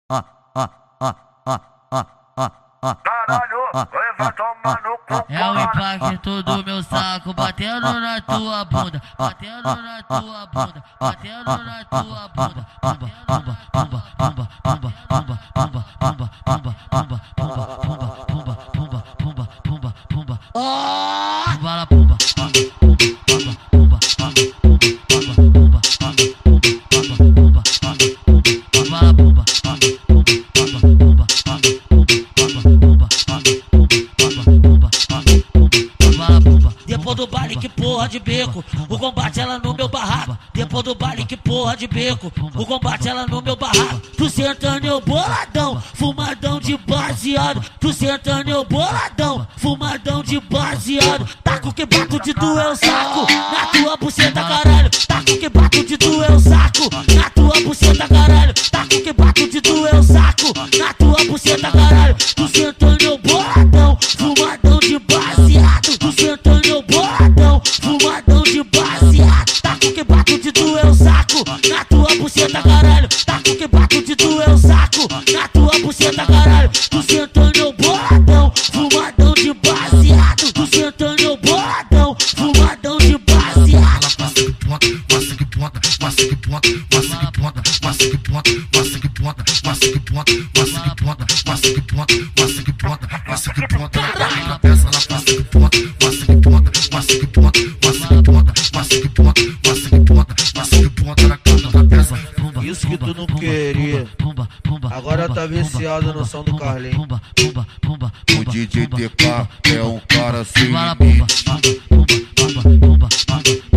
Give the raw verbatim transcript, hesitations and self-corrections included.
ah, ah, ah, ah, ah, ah, ah. Caralho, vai tomar no cu. É o impacto do meu saco batendo na tua bunda, batendo na tua bunda, batendo na tua bunda. Pumba, pumba, pumba, pumba, pumba, pumba, pumba, pumba, pumba, pumba, pumba, pumba, pumba, pumba, pumba, pumba, pumba. Pumba la pumba, pumba, pumba, pumba, pumba, pumba, pumba, pumba, pumba, pumba, pumba, pumba la pumba, pumba, pumba, pumba, pumba, pumba, pumba, pumba. Depois do baile que porra de beco, o combate ela no meu barraco. Depois do baile que porra de beco, o combate ela no meu barraco. Tu sentando eu boladão, fumadão de baseado. Tu sentando eu boladão, fumadão de baseado. Taco que bato de doer o saco, na tua buceta caralho. Taco que bato de doer o saco, na tua buceta caralho. Taco que bato de doer o saco, na tua buceta caralho. Tu sentando eu boladão, fumadão de baseado. Tu sentando eu boladão, fumadão de baseado. Taco que bato de doer o saco, na tua buceta caralho. Taco que bato de doer o saco, na tua buceta caralho. Tu sentando eu boladão, fumadão de baseado. Tu sentando eu boladão, fumadão de baseado. Você que bota, você que bota, você que bota, você que bota, você que bota, você que bota, você que bota, você que bota, você que bota, você que bota, na peça na você que bota, você que bota, você que bota, você que bota, você que bota, você que bota, você que bota na canta da peça. Isso que tu não queria, agora tá viciado no som do Carlinhos. O D J T K é um cara sem Pumba, limite. pumba, pumba, pumba, pumba, pumba.